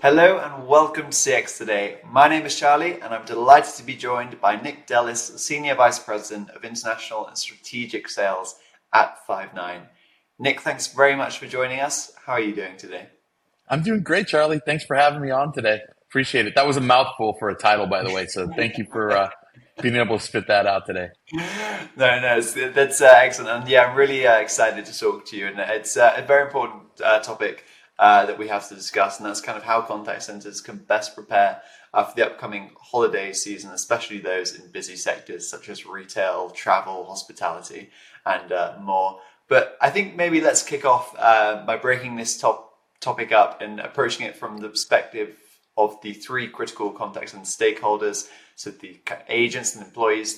Hello and welcome to CX Today. My name is Charlie and I'm delighted to be joined by Nick Dellis, Senior Vice President of International and Strategic Sales at Five9. Nick, thanks very much for joining us. How are you doing today? I'm doing great, Charlie. Thanks for having me on today. Appreciate it. That was a mouthful for a title, by the way. So thank you for being able to spit that out today. That's excellent. And yeah, I'm really excited to talk to you. And it's a very important topic that we have to discuss. And that's kind of how contact centers can best prepare for the upcoming holiday season, especially those in busy sectors such as retail, travel, hospitality, and more. But I think maybe let's kick off by breaking this topic up and approaching it from the perspective of the three critical contacts and stakeholders, so the agents and employees,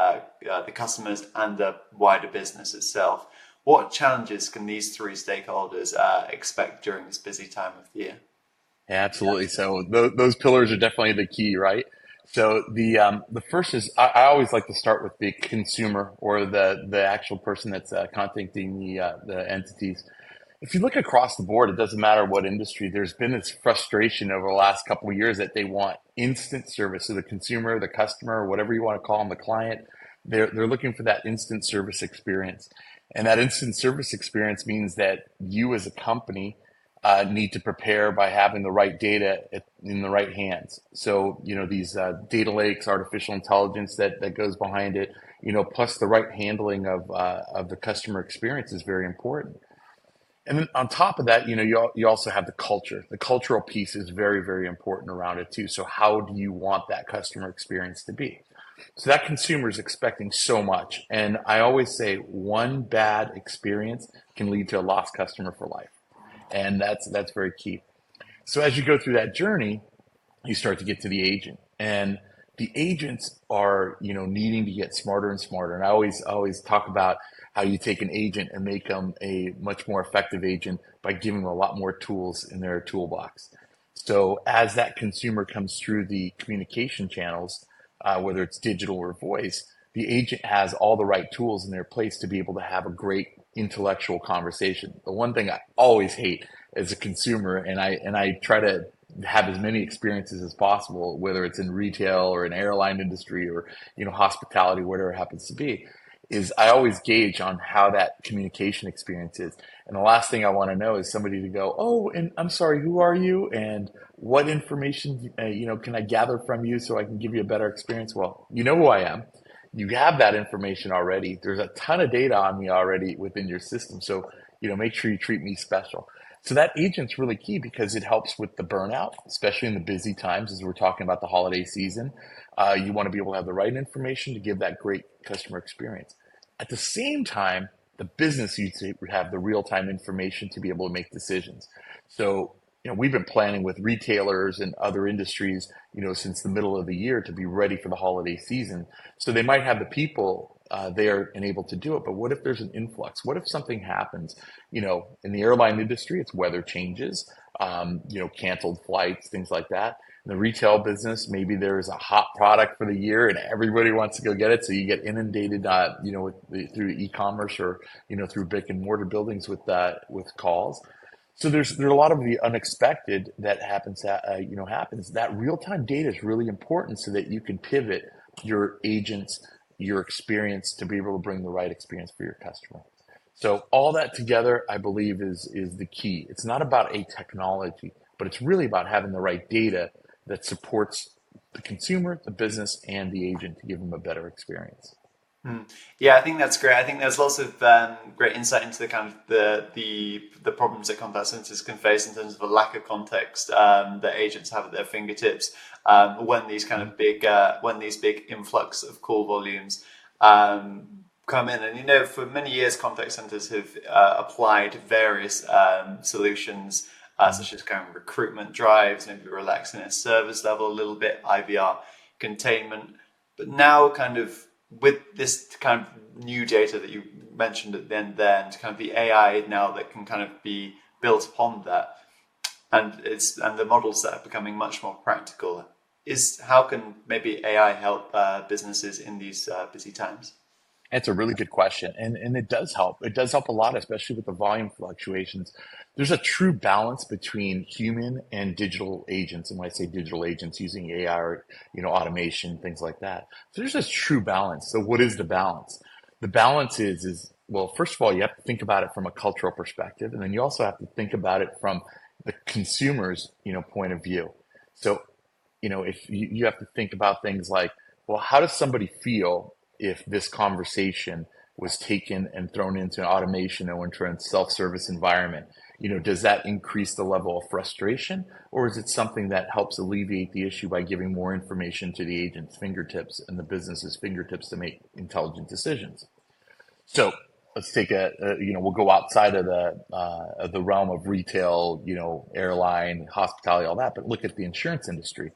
the customers, and the wider business itself. What challenges can these three stakeholders expect during this busy time of the year? Yeah, absolutely. So those pillars are definitely the key, right? So the first is I always like to start with the consumer or the actual person that's contacting the entities. If you look across the board, it doesn't matter what industry, there's been this frustration over the last couple of years that they want instant service. So the consumer, the customer, whatever you want to call them, the client, they're looking for that instant service experience. And that instant service experience means that you as a company need to prepare by having the right data in the right hands. So, these data lakes, artificial intelligence that goes behind it, plus the right handling of the customer experience is very important. And then on top of that, you also have the culture. The cultural piece is very, very important around it too. So how do you want that customer experience to be? So that consumer is expecting so much. And I always say one bad experience can lead to a lost customer for life. And that's very key. So as you go through that journey, you start to get to the agent. And the agents are, needing to get smarter and smarter. And I always talk about how you take an agent and make them a much more effective agent by giving them a lot more tools in their toolbox. So as that consumer comes through the communication channels, whether it's digital or voice, the agent has all the right tools in their place to be able to have a great intellectual conversation. The one thing I always hate as a consumer, and I try to have as many experiences as possible, whether it's in retail or in airline industry or hospitality, whatever it happens to be, is I always gauge on how that communication experience is. And the last thing I want to know is somebody to go, oh, and I'm sorry, who are you? And what information, can I gather from you so I can give you a better experience? Well, you know who I am. You have that information already. There's a ton of data on me already within your system. So, make sure you treat me special. So that agent's really key because it helps with the burnout, especially in the busy times as we're talking about the holiday season. You want to be able to have the right information to give that great customer experience. At the same time, the business needs to have the real-time information to be able to make decisions. So, we've been planning with retailers and other industries, since the middle of the year to be ready for the holiday season. So they might have the people there and able to do it, but what if there's an influx? What if something happens? In the airline industry, it's weather changes, canceled flights, things like that. In the retail business, maybe there's a hot product for the year and everybody wants to go get it. So you get inundated, through e-commerce or, through brick and mortar buildings with calls. So there are a lot of the unexpected that happens. That real time data is really important so that you can pivot your agents, your experience to be able to bring the right experience for your customer. So all that together, I believe, is the key. It's not about a technology, but it's really about having the right data that supports the consumer, the business, and the agent to give them a better experience. Yeah, I think that's great. I think there's lots of great insight into the kind of the problems that contact centers can face in terms of a lack of context that agents have at their fingertips when these kind of when these big influx of call volumes come in. And for many years, contact centers have applied various solutions such as kind of recruitment drives, maybe relaxing their service level a little bit, IVR containment, but now kind of with this kind of new data that you mentioned at the end there, and kind of the AI now that can kind of be built upon that, and the models that are becoming much more practical, is how can maybe AI help businesses in these busy times? That's a really good question. And it does help. It does help a lot, especially with the volume fluctuations. There's a true balance between human and digital agents. And when I say digital agents, using AI or, automation, things like that. So there's this true balance. So what is the balance? The balance is, well, first of all, you have to think about it from a cultural perspective. And then you also have to think about it from the consumer's, point of view. So if you have to think about things like, well, how does somebody feel if this conversation was taken and thrown into an automation or into a self-service environment? Does that increase the level of frustration, or is it something that helps alleviate the issue by giving more information to the agent's fingertips and the business's fingertips to make intelligent decisions? So let's take we'll go outside of the realm of retail, airline, hospitality, all that, but look at the insurance industry.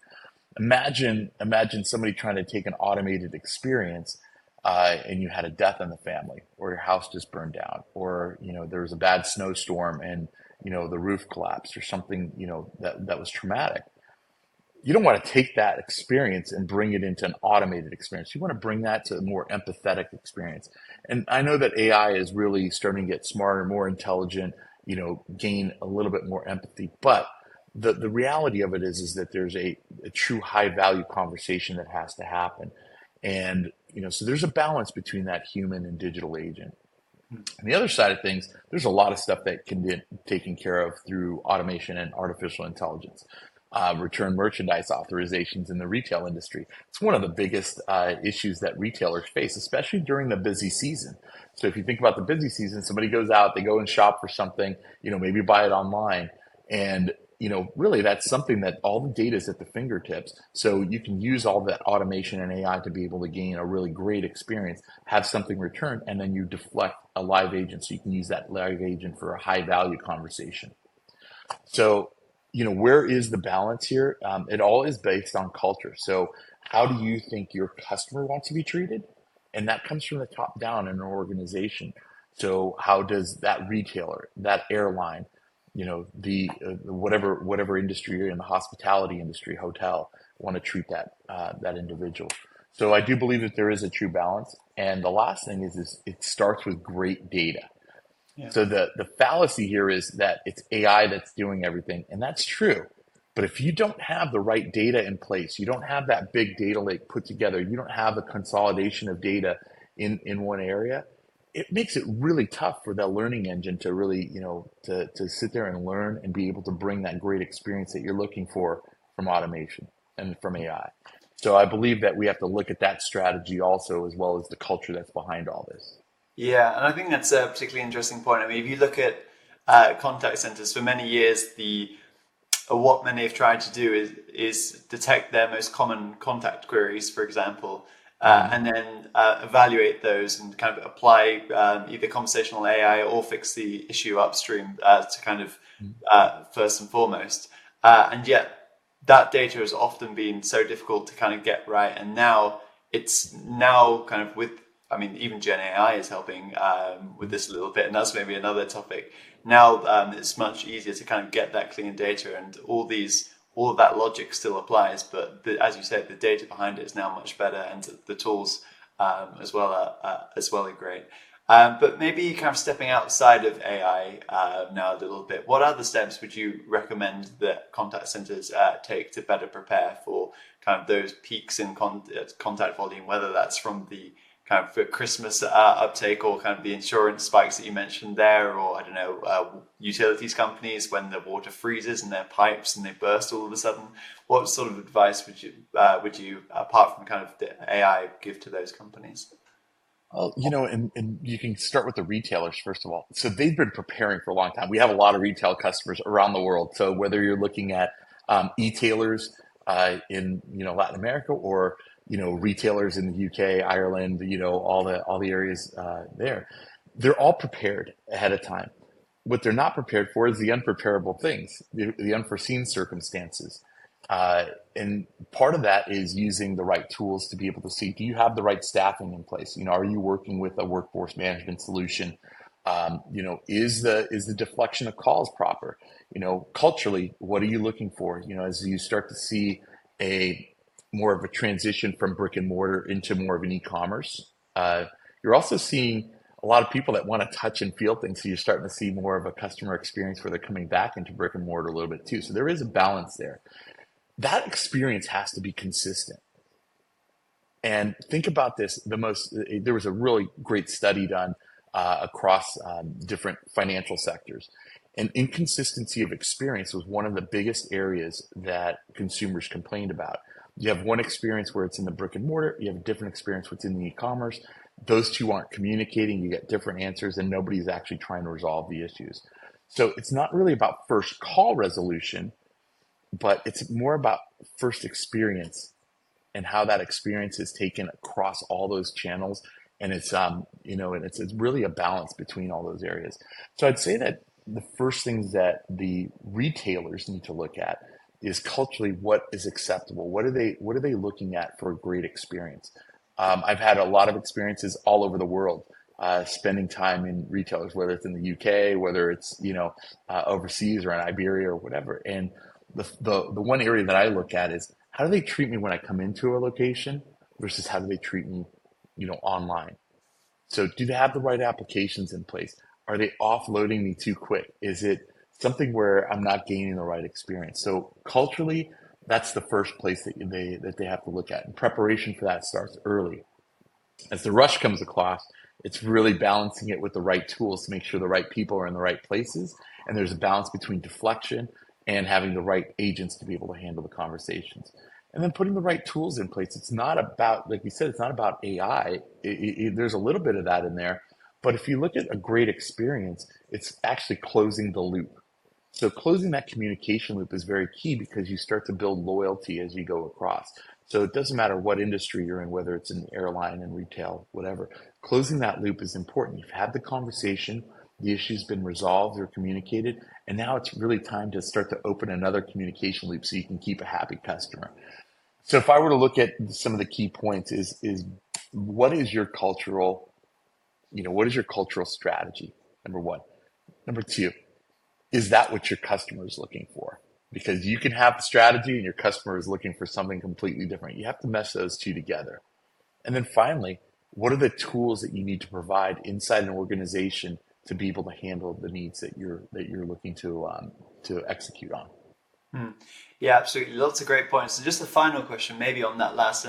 Imagine somebody trying to take an automated experience, and you had a death in the family, or your house just burned down, or there was a bad snowstorm and the roof collapsed, or something that was traumatic. You don't want to take that experience and bring it into an automated experience. You want to bring that to a more empathetic experience. And I know that AI is really starting to get smarter, more intelligent, gain a little bit more empathy, but the reality of it is that there's a true high value conversation that has to happen. And, so there's a balance between that human and digital agent. On the other side of things, there's a lot of stuff that can be taken care of through automation and artificial intelligence. Return merchandise authorizations in the retail industry. It's one of the biggest issues that retailers face, especially during the busy season. So if you think about the busy season, somebody goes out, they go and shop for something, maybe buy it online. And really that's something that all the data is at the fingertips. So you can use all that automation and AI to be able to gain a really great experience, have something returned, and then you deflect a live agent. So you can use that live agent for a high value conversation. So, where is the balance here? It all is based on culture. So how do you think your customer wants to be treated? And that comes from the top down in an organization. So how does that retailer, that airline, the whatever industry you're in, the hospitality industry, hotel, want to treat that individual? So I do believe that there is a true balance. And the last thing is it starts with great data. Yeah. So the fallacy here is that it's AI that's doing everything, and that's true. But if you don't have the right data in place, you don't have that big data lake put together, you don't have the consolidation of data in one area, it makes it really tough for that learning engine to really, to sit there and learn and be able to bring that great experience that you're looking for from automation and from AI. So I believe that we have to look at that strategy also, as well as the culture that's behind all this. Yeah, and I think that's a particularly interesting point. I mean, if you look at contact centers, for many years, what many have tried to do is detect their most common contact queries, for example, and then evaluate those and kind of apply either conversational AI or fix the issue upstream to kind of first and foremost. And yet that data has often been so difficult to kind of get right. And now it's kind of even Gen AI is helping with this a little bit, and that's maybe another topic. Now it's much easier to kind of get that clean data, and all of that logic still applies. But as you said, the data behind it is now much better, and the tools as well are great. But maybe kind of stepping outside of AI now a little bit, what other steps would you recommend that contact centers take to better prepare for kind of those peaks in contact volume, whether that's from the kind of for Christmas uptake, or kind of the insurance spikes that you mentioned there, or I don't know, utilities companies when the water freezes in their pipes and they burst all of a sudden? What sort of advice would you apart from kind of the AI give to those companies? Well, and you can start with the retailers, first of all. So they've been preparing for a long time. We have a lot of retail customers around the world. So whether you're looking at e-tailers in Latin America, or retailers in the UK, Ireland, all the areas there, they're all prepared ahead of time. What they're not prepared for is the unpreparable things, the unforeseen circumstances. And part of that is using the right tools to be able to see, do you have the right staffing in place? Are you working with a workforce management solution? Is the deflection of calls proper? Culturally, what are you looking for? As you start to see more of a transition from brick and mortar into more of an e-commerce, you're also seeing a lot of people that want to touch and feel things. So you're starting to see more of a customer experience where they're coming back into brick and mortar a little bit too. So there is a balance there. That experience has to be consistent. And think about this, there was a really great study done across different financial sectors. And inconsistency of experience was one of the biggest areas that consumers complained about. You have one experience where it's in the brick and mortar, you have a different experience what's in the e-commerce. Those two aren't communicating, you get different answers, and nobody's actually trying to resolve the issues. So it's not really about first call resolution, but it's more about first experience and how that experience is taken across all those channels. And it's really a balance between all those areas. So I'd say that the first things that the retailers need to look at is culturally what is acceptable. What are they looking at for a great experience? I've had a lot of experiences all over the world, spending time in retailers, whether it's in the UK, whether it's overseas or in Iberia or whatever. And the one area that I look at is how do they treat me when I come into a location versus how do they treat me, online. So do they have the right applications in place? Are they offloading me too quick? Is it something where I'm not gaining the right experience? So culturally, that's the first place that they have to look at. And preparation for that starts early. As the rush comes across, it's really balancing it with the right tools to make sure the right people are in the right places. And there's a balance between deflection and having the right agents to be able to handle the conversations. And then putting the right tools in place. It's not about, like you said, it's not about AI. There's a little bit of that in there. But if you look at a great experience, it's actually closing the loop. So closing that communication loop is very key because you start to build loyalty as you go across. So it doesn't matter what industry you're in, whether it's an airline and retail, whatever. Closing that loop is important. You've had the conversation, the issue's been resolved or communicated, and now it's really time to start to open another communication loop so you can keep a happy customer. So if I were to look at some of the key points is what is your cultural, what is your cultural strategy? Number one. Number two, is that what your customer is looking for? Because you can have the strategy and your customer is looking for something completely different. You have to mesh those two together. And then finally, what are the tools that you need to provide inside an organization to be able to handle the needs that you're looking to execute on? Yeah, absolutely. Lots of great points. So just a final question, maybe on that last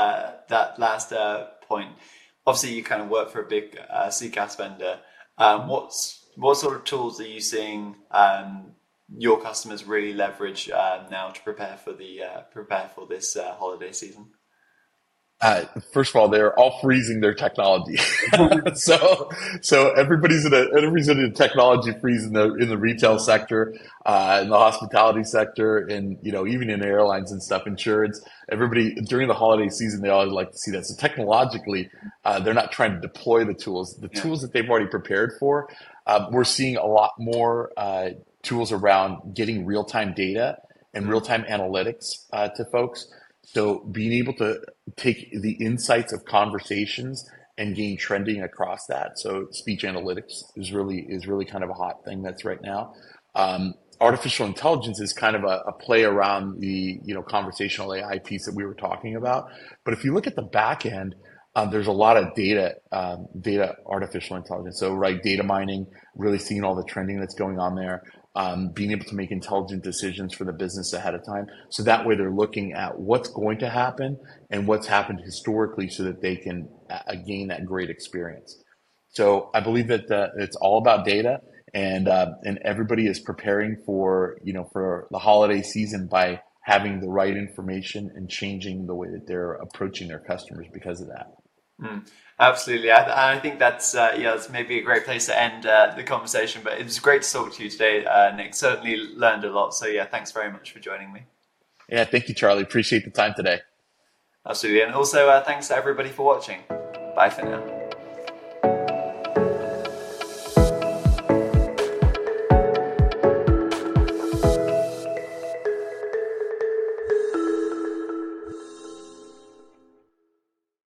point. Obviously, you kind of work for a big CCaaS vendor. What sort of tools are you seeing your customers really leverage now to prepare for this holiday season? First of all, they're all freezing their technology. so everybody's in a technology freeze in the retail sector, in the hospitality sector, and even in airlines and stuff, insurance. Everybody during the holiday season, they always like to see that. So technologically, they're not trying to deploy the tools. The tools that they've already prepared for. We're seeing a lot more tools around getting real-time data and real-time analytics to folks. So being able to take the insights of conversations and gain trending across that. So speech analytics is really kind of a hot thing that's right now. Artificial intelligence is kind of a play around the conversational AI piece that we were talking about. But if you look at the back end, there's a lot of data artificial intelligence. So data mining, really seeing all the trending that's going on there. Being able to make intelligent decisions for the business ahead of time. So that way they're looking at what's going to happen and what's happened historically so that they can gain that great experience. So I believe that it's all about data and everybody is preparing for the holiday season by having the right information and changing the way that they're approaching their customers because of that. Absolutely. I think that's maybe a great place to end the conversation, but it was great to talk to you today, Nick. Certainly learned a lot. So thanks very much for joining me. Yeah, thank you, Charlie. Appreciate the time today. Absolutely. And also thanks to everybody for watching. Bye for now.